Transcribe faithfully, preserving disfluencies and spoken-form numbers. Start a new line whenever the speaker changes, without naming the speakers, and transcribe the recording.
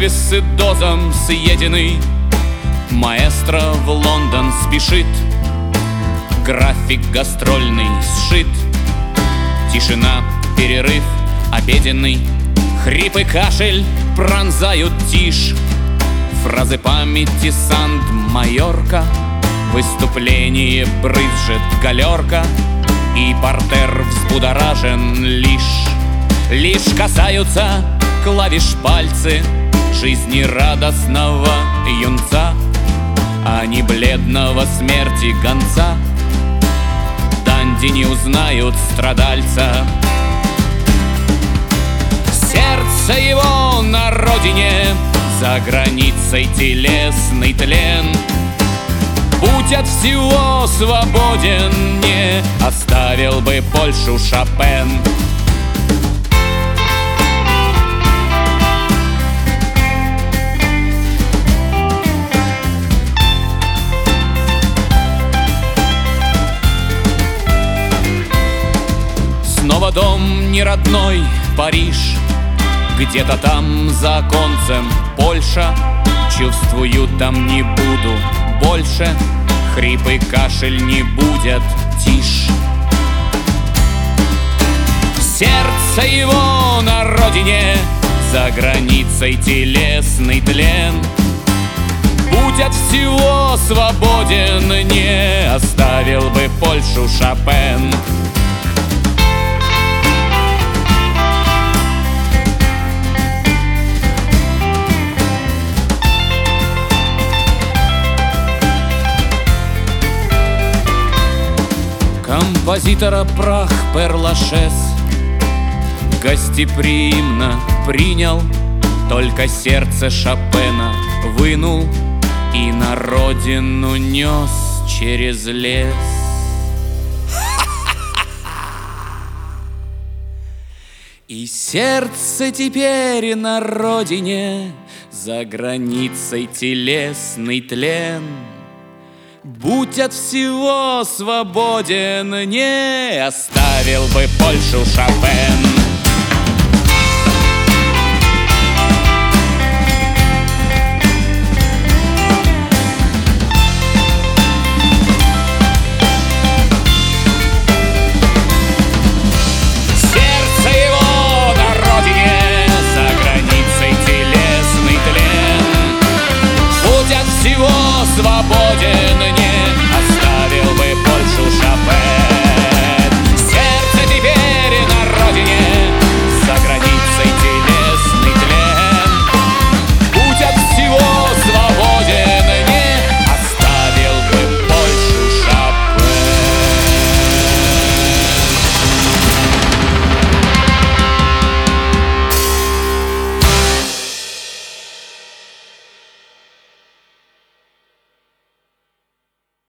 Элвис и дозом съеденный. Маэстро в Лондон спешит, график гастрольный сшит. Тишина, перерыв обеденный, хрип и кашель пронзают тишь. Фразы памяти Санкт-Майорка, выступление брызжет галерка, и портер взбудоражен лишь. Лишь касаются клавиш пальцы жизнерадостного юнца, а не бледного смерти гонца. Данди не узнают страдальца. Сердце его на родине, за границей телесный тлен. Будь от всего свободен, не оставил бы Польшу Шопен. Снова дом неродной, Париж, где-то там за оконцем Польша. Чувствую, там не буду больше, хрип и кашель не будет тишь. Сердце его на родине, за границей телесный тлен. Будь от всего свободен, не оставил бы Польшу Шопен. Композитора прах Пер-Лашез гостеприимно принял, только сердце Шопена вынул и на родину нес через лес. И сердце теперь на родине, за границей телесный тлен. Будь от всего свободен, не оставил бы Польшу Шопен.